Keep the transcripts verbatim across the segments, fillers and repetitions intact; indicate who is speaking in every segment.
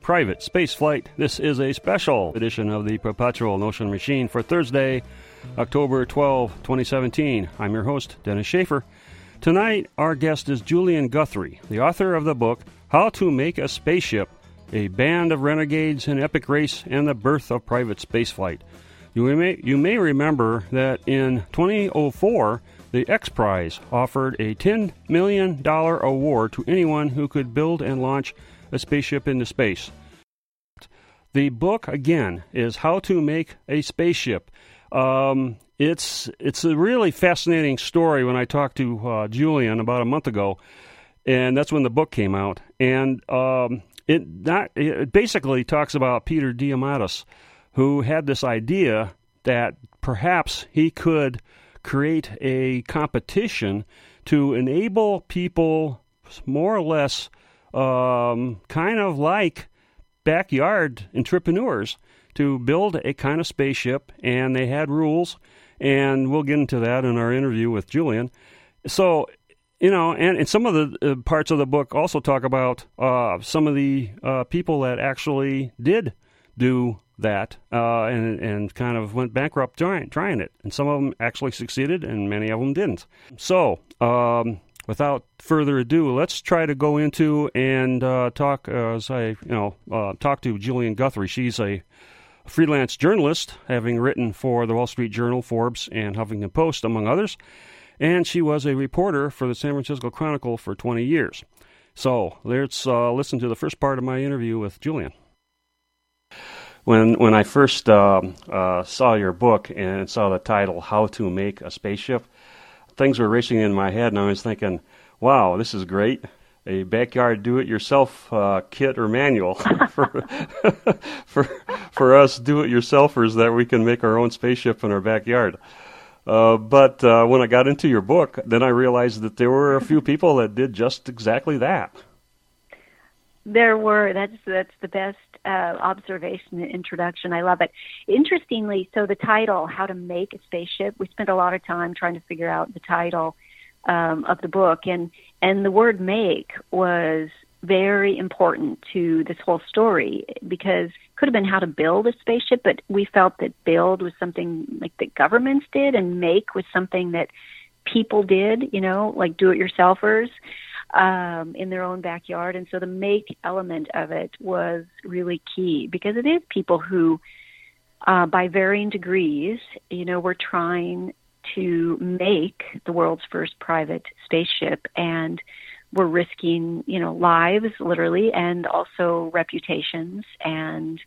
Speaker 1: private space flight. This is a special edition of the Perpetual Notion Machine for Thursday, October twelfth, twenty seventeen. I'm your host, Dennis Schaefer. Tonight, our guest is Julian Guthrie, the author of the book, How to Make a Spaceship, A Band of Renegades, An Epic Race, and the Birth of Private Spaceflight. You may, you may remember that in twenty oh four, the X Prize offered a ten million dollars award to anyone who could build and launch a spaceship into space. The book, again, is How to Make a Spaceship. Um, it's it's a really fascinating story. When I talked to uh, Julian about a month ago, and that's when the book came out, and um, it, not, it basically talks about Peter Diamandis, who had this idea that perhaps he could create a competition to enable people more or less um, kind of like backyard entrepreneurs to build a kind of spaceship, and they had rules, and we'll get into that in our interview with Julian. So, you know, and, and some of the uh, parts of the book also talk about uh, some of the uh, people that actually did do that uh, and, and kind of went bankrupt trying, trying it. And some of them actually succeeded, and many of them didn't. So, um, without further ado, let's try to go into and uh, talk, uh, as I, you know, uh, talk to Julian Guthrie. She's a freelance journalist, having written for the Wall Street Journal, Forbes, and Huffington Post, among others. And she was a reporter for the San Francisco Chronicle for twenty years. So let's uh, listen to the first part of my interview with Julian. When when I first um, uh, saw your book and saw the title, How to Make a Spaceship, things were racing in my head, and I was thinking, wow, this is great. A backyard do-it-yourself uh, kit or manual for, for for us do-it-yourselfers that we can make our own spaceship in our backyard. Uh, but uh, when I got into your book, then I realized that there were a few people that did just exactly that.
Speaker 2: There were. That's that's the best uh, observation and introduction. I love it. Interestingly, so the title, How to Make a Spaceship, we spent a lot of time trying to figure out the title um, of the book. And, and the word make was very important to this whole story, because it could have been how to build a spaceship, but we felt that build was something like that governments did, and make was something that people did, you know, like do-it-yourselfers. Um, in their own backyard. And so the make element of it was really key, because it is people who, uh, by varying degrees, you know, were trying to make the world's first private spaceship, and were risking, you know, lives, literally, and also reputations, and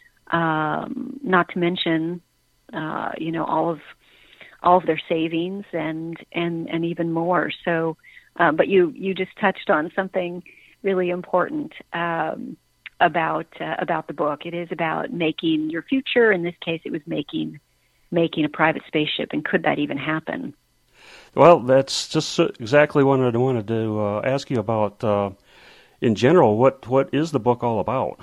Speaker 2: um, not to mention, uh, you know, all of all of their savings and and and even more. So. Uh, but you, you just touched on something really important um, about uh, about the book. It is about making your future. In this case, it was making making a private spaceship, and could that even happen?
Speaker 1: Well, that's just exactly what I wanted to uh, ask you about. Uh, in general, what what is the book all about?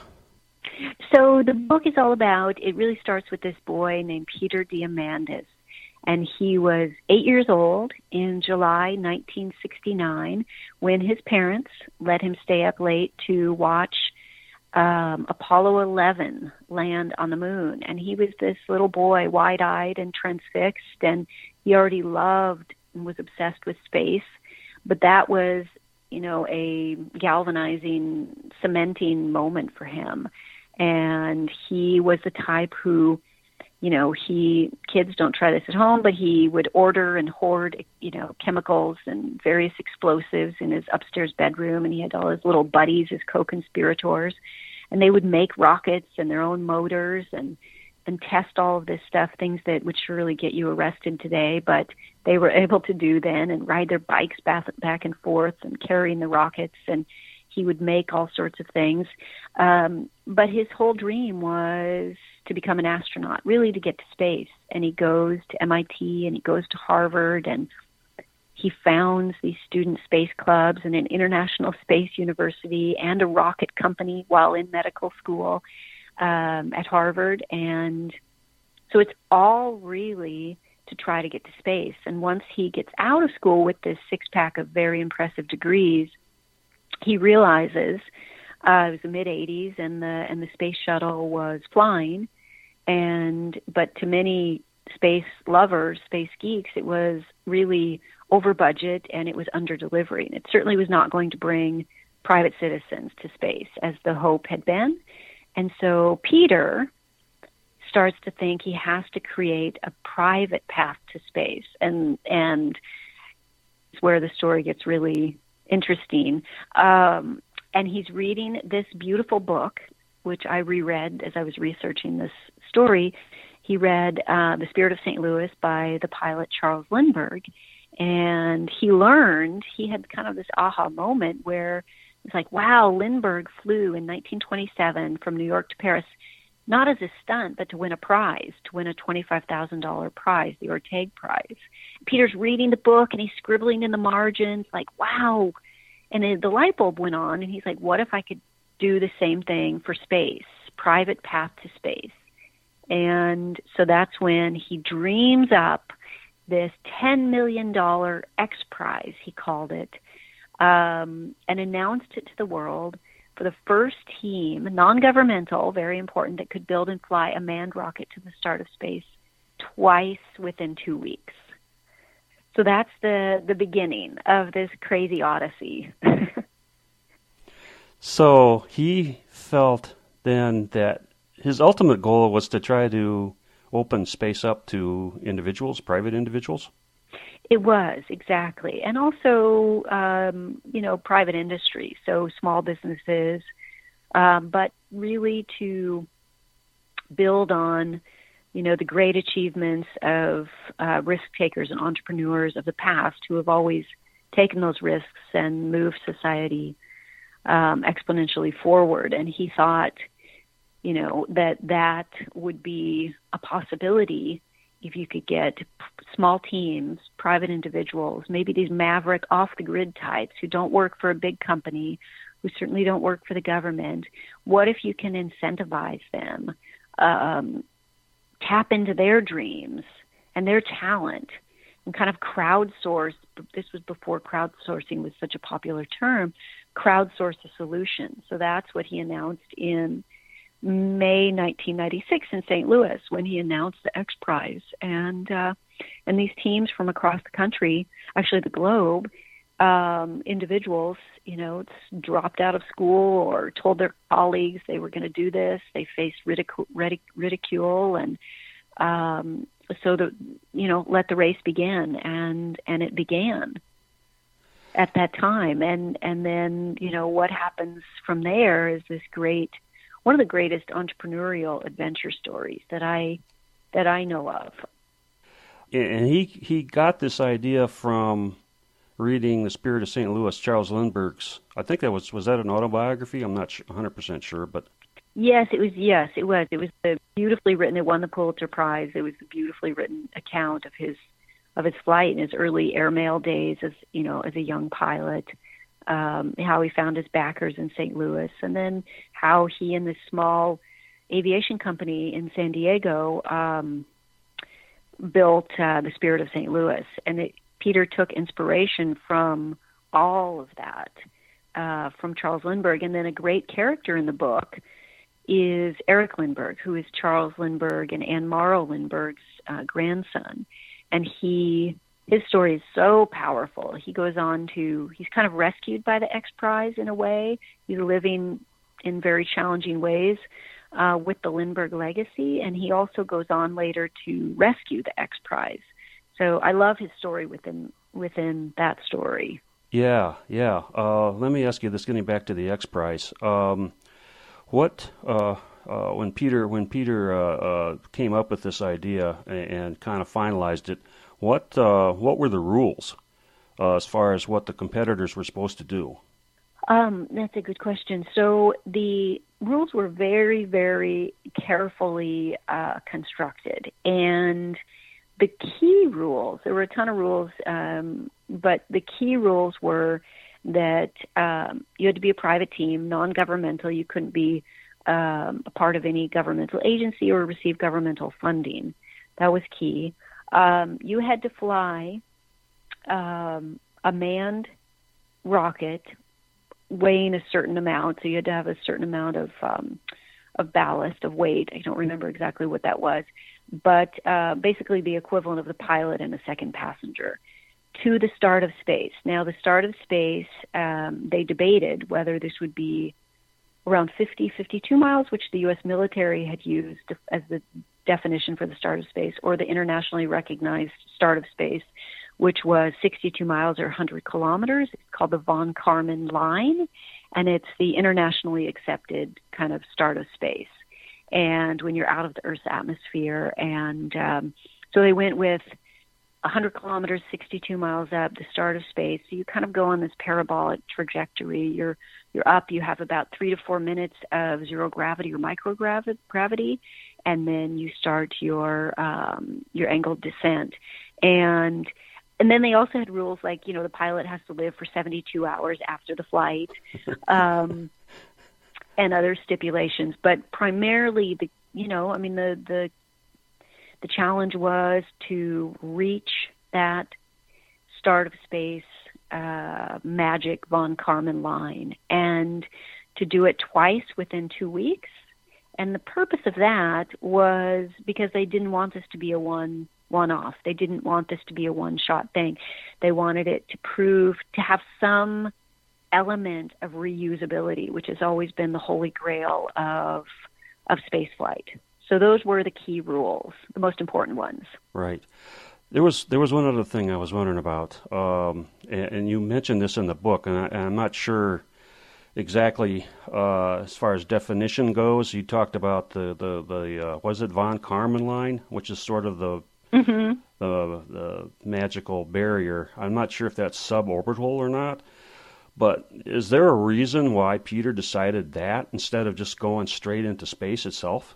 Speaker 2: So the book is all about. It really starts with this boy named Peter Diamandis. And he was eight years old in July nineteen sixty-nine when his parents let him stay up late to watch um, Apollo eleven land on the moon. And he was this little boy, wide-eyed and transfixed, and he already loved and was obsessed with space. But that was, you know, a galvanizing, cementing moment for him. And he was the type who, you know, he, kids don't try this at home, but he would order and hoard, you know, chemicals and various explosives in his upstairs bedroom, and he had all his little buddies, his co-conspirators, and they would make rockets and their own motors and, and test all of this stuff, things that would surely get you arrested today, but they were able to do then, and ride their bikes back, back and forth and carrying the rockets, and he would make all sorts of things. Um, but his whole dream was to become an astronaut, really to get to space. And he goes to M I T and he goes to Harvard, and he founds these student space clubs and an international space university and a rocket company while in medical school um, at Harvard. And so it's all really to try to get to space. And once he gets out of school with this six-pack of very impressive degrees, he realizes Uh, it was the mid eighties, and the and the space shuttle was flying, and but to many space lovers, space geeks, it was really over budget and it was under delivering. It certainly was not going to bring private citizens to space as the hope had been. And so Peter starts to think he has to create a private path to space. And and it's where the story gets really interesting. Um, and he's reading this beautiful book, which I reread as I was researching this story. He read uh, The Spirit of Saint Louis by the pilot Charles Lindbergh. And he learned, he had kind of this aha moment where it's like, wow, Lindbergh flew in nineteen twenty-seven from New York to Paris, not as a stunt, but to win a prize, to win a twenty-five thousand dollars prize, the Orteig Prize. Peter's reading the book and he's scribbling in the margins, like, wow. And then the light bulb went on, and he's like, what if I could do the same thing for space, private path to space? And so that's when he dreams up this ten million dollars X Prize, he called it, um, and announced it to the world for the first team, non-governmental, very important, that could build and fly a manned rocket to the start of space twice within two weeks. So that's the, the beginning of this crazy odyssey.
Speaker 1: So he felt then that his ultimate goal was to try to open space up to individuals, private individuals?
Speaker 2: It was, exactly. And also, um, you know, private industry, so small businesses, um, but really to build on, you know, the great achievements of uh, risk takers and entrepreneurs of the past who have always taken those risks and moved society um, exponentially forward. And he thought, you know, that that would be a possibility if you could get small teams, private individuals, maybe these maverick off-the-grid types who don't work for a big company, who certainly don't work for the government. What if you can incentivize them, um, tap into their dreams and their talent, and kind of crowdsource? This was before crowdsourcing was such a popular term. Crowdsource a solution. So that's what he announced in May nineteen ninety-six in Saint Louis, when he announced the X Prize. And uh, and these teams from across the country, actually the globe, um, individuals, you know, dropped out of school or told their colleagues they were going to do this. They faced ridicule, ridicule and um, so the you know let the race begin, and and it began at that time. And and then you know what happens from there is this great. One of the greatest entrepreneurial adventure stories that I that I know of.
Speaker 1: And he he got this idea from reading The Spirit of Saint Louis, Charles Lindbergh's. I think that was was that an autobiography? I'm not one hundred percent sure, but
Speaker 2: yes, it was. Yes, it was. It was a beautifully written. It won the Pulitzer Prize. It was a beautifully written account of his of his flight in his early airmail days as you know as a young pilot. Um, how he found his backers in Saint Louis, and then how he and this small aviation company in San Diego um, built uh, the Spirit of Saint Louis. And it, Peter took inspiration from all of that, uh, from Charles Lindbergh. And then a great character in the book is Eric Lindbergh, who is Charles Lindbergh and Anne Morrow Lindbergh's uh, grandson. And he... His story is so powerful. He goes on to, he's kind of rescued by the X Prize in a way. He's living in very challenging ways uh, with the Lindbergh legacy, and he also goes on later to rescue the X Prize. So I love his story within within that story.
Speaker 1: Yeah, yeah. Uh, let me ask you this, getting back to the X Prize. Um, what, uh, uh, when Peter, when Peter uh, uh, came up with this idea and, and kind of finalized it, What uh, what were the rules uh, as far as what the competitors were supposed to do?
Speaker 2: Um, that's a good question. So the rules were very, very carefully uh, constructed. And the key rules, there were a ton of rules, um, but the key rules were that um, you had to be a private team, non-governmental. You couldn't be um, a part of any governmental agency or receive governmental funding. That was key. Um, you had to fly um, a manned rocket weighing a certain amount, so you had to have a certain amount of um, of ballast, of weight. I don't remember exactly what that was, but uh, basically the equivalent of the pilot and a second passenger to the start of space. Now, the start of space, um, they debated whether this would be around fifty, fifty-two miles, which the U S military had used as the definition for the start of space, or the internationally recognized start of space, which was sixty-two miles or one hundred kilometers. It's called the von Karman line, and it's the internationally accepted kind of start of space. And when you're out of the Earth's atmosphere, and um, so they went with one hundred kilometers, sixty-two miles up, the start of space. So you kind of go on this parabolic trajectory. You're you're up. You have about three to four minutes of zero gravity or microgravity, and then you start your um, your angled descent. And and then they also had rules like, you know, the pilot has to live for seventy-two hours after the flight, um, and other stipulations. But primarily, the you know, I mean, the the The challenge was to reach that start of space uh, magic von Karman line, and to do it twice within two weeks. And the purpose of that was because they didn't want this to be a one one-off. They didn't want this to be a one-shot thing. They wanted it to prove, to have some element of reusability, which has always been the holy grail of of spaceflight. So those were the key rules, the most important ones.
Speaker 1: Right. There was there was one other thing I was wondering about, um, and, and you mentioned this in the book, and, I, and I'm not sure exactly uh, as far as definition goes. You talked about the the, the uh, was it von Karman line, which is sort of the,
Speaker 2: mm-hmm.
Speaker 1: the the magical barrier. I'm not sure if that's suborbital or not. But is there a reason why Peter decided that instead of just going straight into space itself?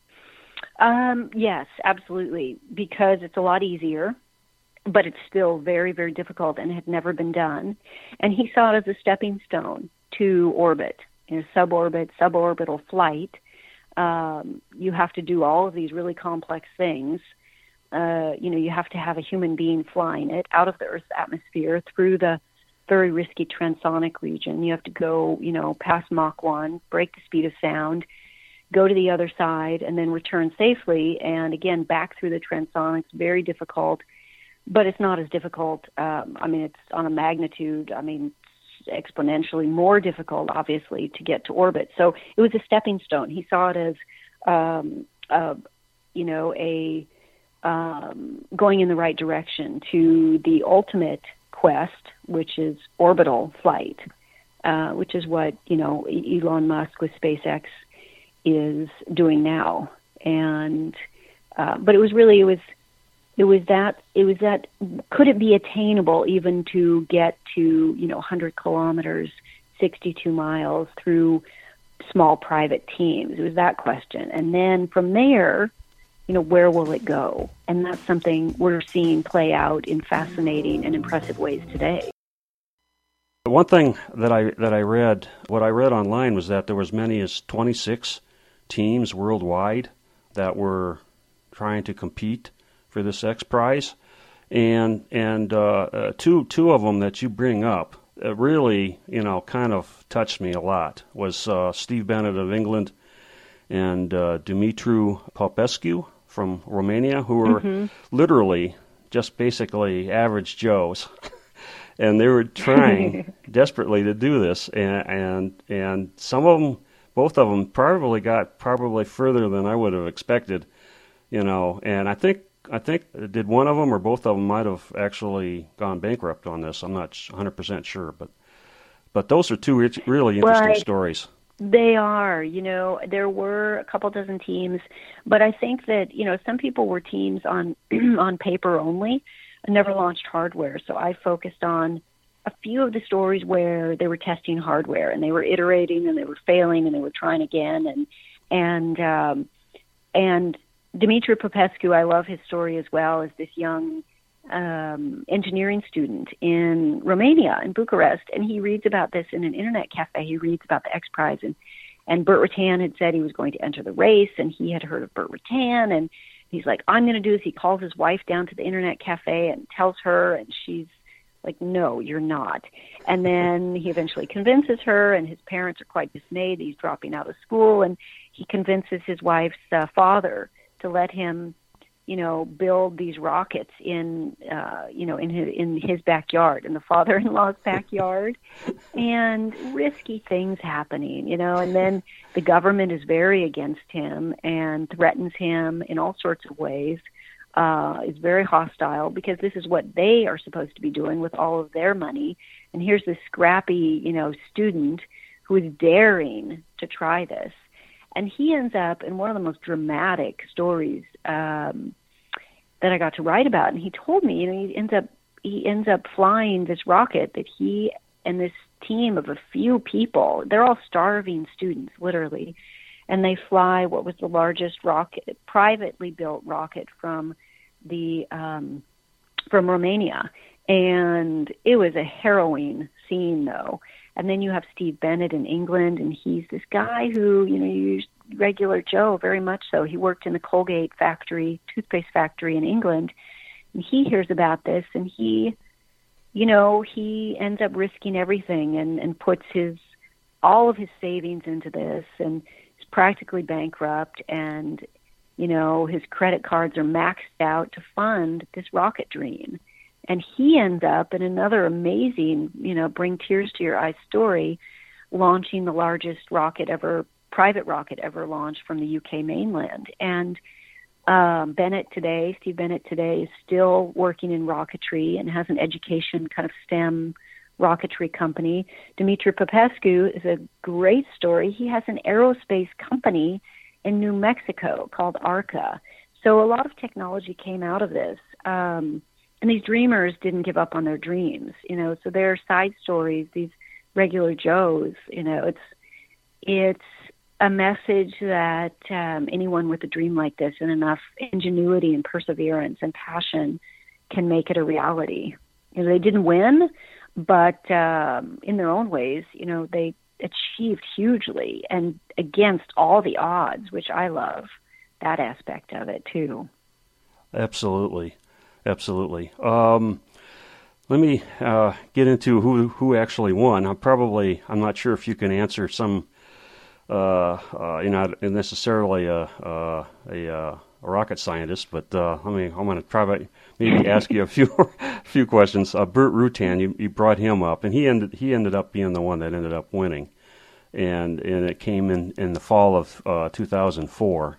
Speaker 2: Um, yes, absolutely, because it's a lot easier, but it's still very, very difficult and had never been done. And he saw it as a stepping stone to orbit, you know, suborbit, suborbital flight. Um, you have to do all of these really complex things. Uh, you know, you have to have a human being flying it out of the Earth's atmosphere through the very risky transonic region. You have to go, you know, past Mach one, break the speed of sound, go to the other side, and then return safely. And again, back through the transonics, very difficult, but it's not as difficult. Um, I mean, it's on a magnitude, I mean, exponentially more difficult, obviously, to get to orbit. So it was a stepping stone. He saw it as, um, uh, you know, a um, going in the right direction to the ultimate quest, which is orbital flight, uh, which is what, you know, Elon Musk with SpaceX is doing now. And uh, but it was really it was it was that it was that could it be attainable even to get to, you know, one hundred kilometers, sixty-two miles through small private teams? It was that question. And then from there, you know, where will it go? And that's something we're seeing play out in fascinating and impressive ways today.
Speaker 1: One thing that I that I read, what I read online was that there was as many as twenty-six teams worldwide that were trying to compete for this X Prize, and and uh, uh, two two of them that you bring up uh, really, you know, kind of touched me a lot. Was uh, Steve Bennett of England and uh, Dumitru Popescu from Romania, who were mm-hmm. literally just basically average Joes. And they were trying desperately to do this, and, and and some of them, both of them, probably got probably further than I would have expected, you know. And I think I think did one of them or both of them might have actually gone bankrupt on this. I'm not one hundred percent sure, but but those are two really interesting
Speaker 2: well,
Speaker 1: stories.
Speaker 2: They are, you know, there were a couple dozen teams, but I think that, you know, some people were teams on on paper only. Never launched hardware, so I focused on a few of the stories where they were testing hardware and they were iterating and they were failing and they were trying again. And and um, and Dumitru Popescu, I love his story as well, as this young um, engineering student in Romania, in Bucharest, and he reads about this in an internet cafe. He reads about the X Prize, and and Burt Rutan had said he was going to enter the race, and he had heard of Burt Rutan, and he's like, I'm going to do this. He calls his wife down to the internet cafe and tells her, and she's Like, no, you're not. And then he eventually convinces her, and his parents are quite dismayed that he's dropping out of school, and he convinces his wife's uh, father to let him, you know, build these rockets in, uh, you know, in his, in his backyard, in the father-in-law's backyard, and risky things happening, you know, and then the government is very against him and threatens him in all sorts of ways. Uh, is very hostile because this is what they are supposed to be doing with all of their money. And here's this scrappy, you know, student who is daring to try this. And he ends up in one of the most dramatic stories um, that I got to write about. And he told me, you know, he ends up he ends up flying this rocket that he and this team of a few people, they're all starving students, literally, and they fly what was the largest rocket, privately built rocket from the um, from Romania. And it was a harrowing scene, though. And then you have Steve Bennett in England, and he's this guy who, you know, you regular Joe, very much so. He worked in the Colgate factory, toothpaste factory in England, and he hears about this, and he, you know, he ends up risking everything and, and puts his all of his savings into this, and he's practically bankrupt, and, you know, his credit cards are maxed out to fund this rocket dream. And he ends up in another amazing, you know, bring tears to your eyes story, launching the largest rocket ever, private rocket ever launched from the U K mainland. And um, Bennett today, Steve Bennett today, is still working in rocketry and has an education kind of STEM rocketry company. Dmitry Popescu is a great story. He has an aerospace company in New Mexico called ARCA. So a lot of technology came out of this. Um, and these dreamers didn't give up on their dreams, you know, so they're side stories, these regular Joes, you know, it's, it's a message that um, anyone with a dream like this and enough ingenuity and perseverance and passion can make it a reality. You know, they didn't win, but um, in their own ways, you know, they achieved hugely and against all the odds, which I love that aspect of it too.
Speaker 1: Absolutely. Absolutely. Um, let me uh, get into who who actually won. I'm probably, I'm not sure if you can answer some, uh, uh, you're not necessarily a, a, a, a rocket scientist, but uh, let me, I'm going to try maybe ask you a few few questions. Uh, Burt Rutan, you, you brought him up, and he ended he ended up being the one that ended up winning, and and it came in, in the fall of uh, two thousand four.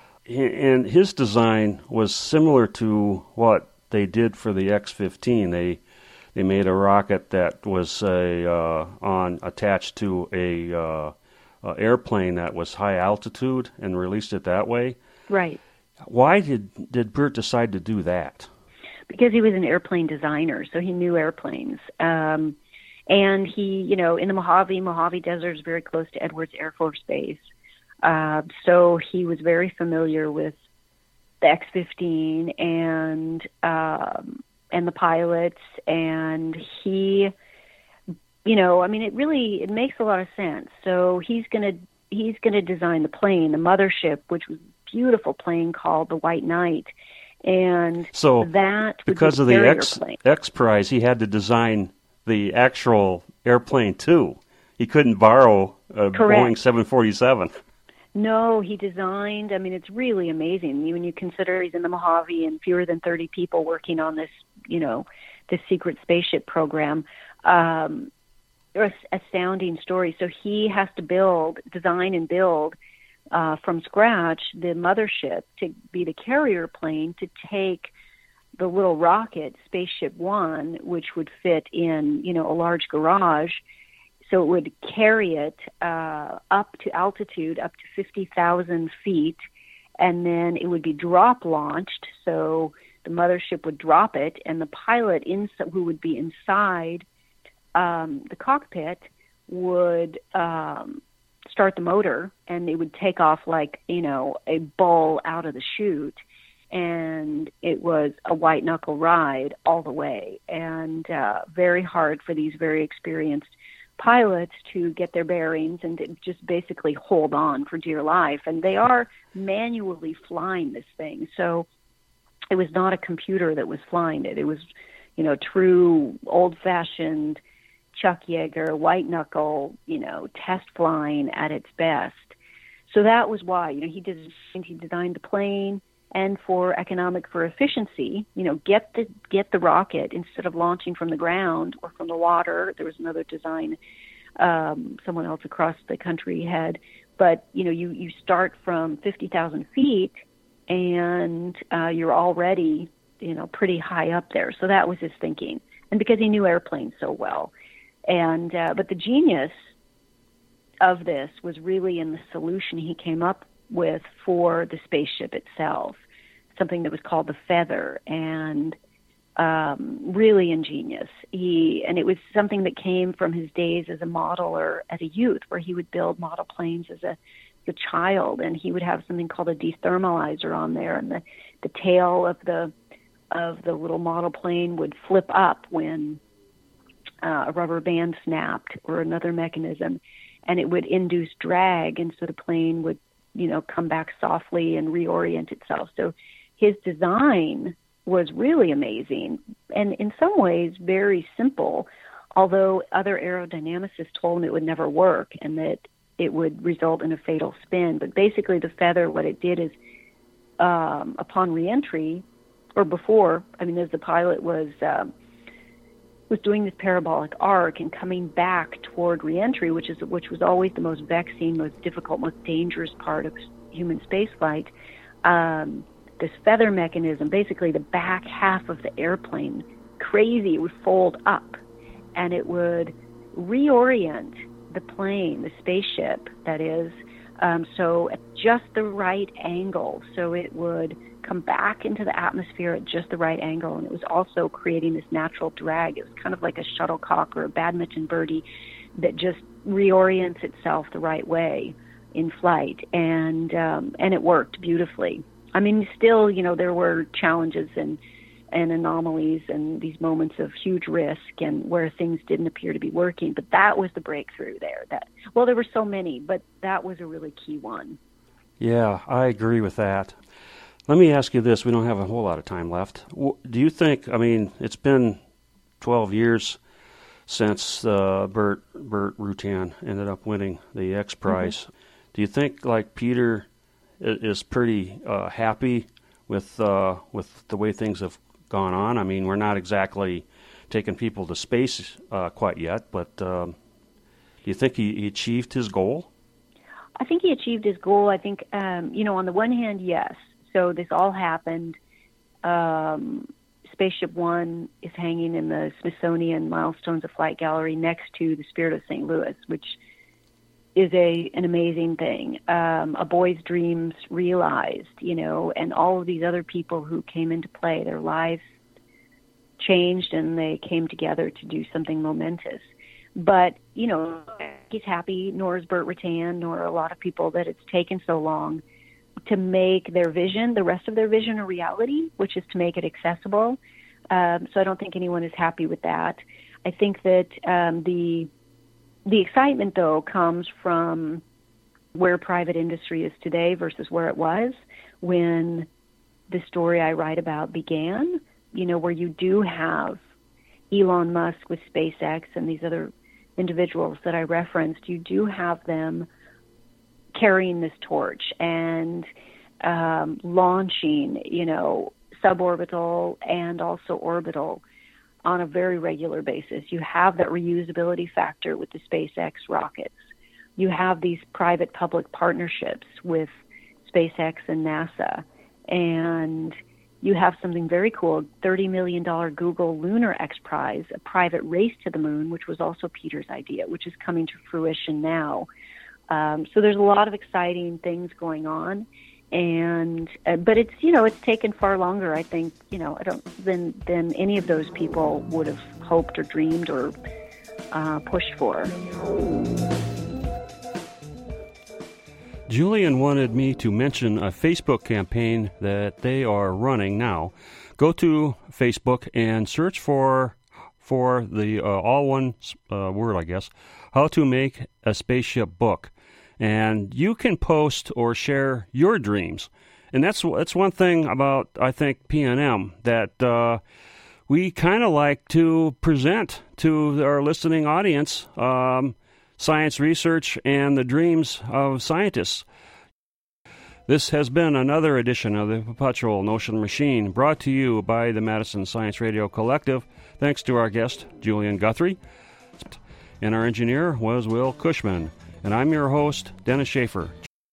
Speaker 1: And his design was similar to what they did for the X fifteen. They they made a rocket that was a uh, on attached to a, uh, a airplane that was high altitude and released it that way.
Speaker 2: Right.
Speaker 1: Why did did Burt decide to do that?
Speaker 2: Because he was an airplane designer, so he knew airplanes. Um, and he, you know, in the Mojave, Mojave Desert is very close to Edwards Air Force Base. Uh, so he was very familiar with the X fifteen and um, and the pilots, and he, you know, I mean, it really it makes a lot of sense. So he's gonna he's gonna design the plane, the mothership, which was a beautiful plane called the White Knight, and
Speaker 1: so
Speaker 2: that
Speaker 1: because
Speaker 2: would be
Speaker 1: of the
Speaker 2: X
Speaker 1: X, X Prize, he had to design the actual airplane too. He couldn't borrow a Boeing seven forty-seven.
Speaker 2: No, he designed, I mean, it's really amazing when you consider he's in the Mojave and fewer than thirty people working on this, you know, this secret spaceship program. Um, a astounding story. So he has to build, design and build uh, from scratch the mothership to be the carrier plane to take the little rocket, Spaceship One, which would fit in, you know, a large garage. So it would carry it uh, up to altitude, up to fifty thousand feet, and then it would be drop launched. So the mothership would drop it, and the pilot in, who would be inside um, the cockpit would um, start the motor, and it would take off like, you know, a bull out of the chute. And it was a white knuckle ride all the way, and uh, very hard for these very experienced pilots to get their bearings and to just basically hold on for dear life. And they are manually flying this thing. So it was not a computer that was flying it. It was, you know, true old-fashioned Chuck Yeager, white knuckle, you know, test flying at its best. So that was why, you know, he did he designed the plane, and for economic, for efficiency, you know, get the get the rocket instead of launching from the ground or from the water. There was another design um, someone else across the country had, but you know, you you start from fifty thousand feet, and uh, you're already, you know, pretty high up there. So that was his thinking, and because he knew airplanes so well. And uh, but the genius of this was really in the solution he came up with for the spaceship itself, something that was called the Feather, and um, really ingenious. He and it was something that came from his days as a modeler as a youth, where he would build model planes as a, as a child, and he would have something called a dethermalizer on there, and the the tail of the of the little model plane would flip up when Uh, a rubber band snapped or another mechanism, and it would induce drag, and so the plane would, you know, come back softly and reorient itself. So his design was really amazing, and in some ways very simple, although other aerodynamicists told him it would never work and that it would result in a fatal spin. But basically the Feather, what it did is, um, upon reentry, or before, I mean, as the pilot was... Um, was doing this parabolic arc and coming back toward reentry, which is which was always the most vexing, most difficult, most dangerous part of human spaceflight. Um, this feather mechanism, basically the back half of the airplane, crazy, it would fold up, and it would reorient the plane, the spaceship, that is, um, so at just the right angle, so it would come back into the atmosphere at just the right angle, and it was also creating this natural drag. It was kind of like a shuttlecock or a badminton birdie that just reorients itself the right way in flight, and um, and it worked beautifully. I mean, still, you know, there were challenges and and anomalies and these moments of huge risk and where things didn't appear to be working, but that was the breakthrough there. That well, there were so many, but that was a really key one.
Speaker 1: Yeah, I agree with that. Let me ask you this. We don't have a whole lot of time left. Do you think, I mean, it's been twelve years since uh, Burt, Burt Rutan ended up winning the X Prize. Mm-hmm. Do you think, like, Peter is pretty uh, happy with uh, with the way things have gone on? I mean, we're not exactly taking people to space uh, quite yet, but um, do you think he, he achieved his goal?
Speaker 2: I think he achieved his goal. I think, um, you know, on the one hand, yes. So this all happened. Um, Spaceship One is hanging in the Smithsonian Milestones of Flight Gallery next to the Spirit of Saint Louis, which is a an amazing thing. Um, a boy's dreams realized, you know, and all of these other people who came into play, their lives changed and they came together to do something momentous. But, you know, he's happy, nor is Burt Rutan, nor a lot of people, that it's taken so long to make their vision, the rest of their vision, a reality, which is to make it accessible. Um, so I don't think anyone is happy with that. I think that um, the the excitement, though, comes from where private industry is today versus where it was when the story I write about began, you know, where you do have Elon Musk with SpaceX and these other individuals that I referenced, you do have them carrying this torch and um, launching, you know, suborbital and also orbital on a very regular basis. You have that reusability factor with the SpaceX rockets. You have these private-public partnerships with SpaceX and NASA. And you have something very cool, thirty million dollars Google Lunar X Prize, a private race to the moon, which was also Peter's idea, which is coming to fruition now. Um, so there's a lot of exciting things going on, and uh, but it's you know it's taken far longer, I think, you know I don't than than any of those people would have hoped or dreamed or uh, pushed for.
Speaker 1: Julian wanted me to mention a Facebook campaign that they are running now. Go to Facebook and search for for the uh, all one uh, word, I guess, how to make a spaceship book. And you can post or share your dreams. And that's that's one thing about, I think, P and M, that uh, we kind of like to present to our listening audience um, science research and the dreams of scientists. This has been another edition of the Perpetual Notion Machine, brought to you by the Madison Science Radio Collective. Thanks to our guest, Julian Guthrie. And our engineer was Will Cushman. And I'm your host, Dennis Schaefer.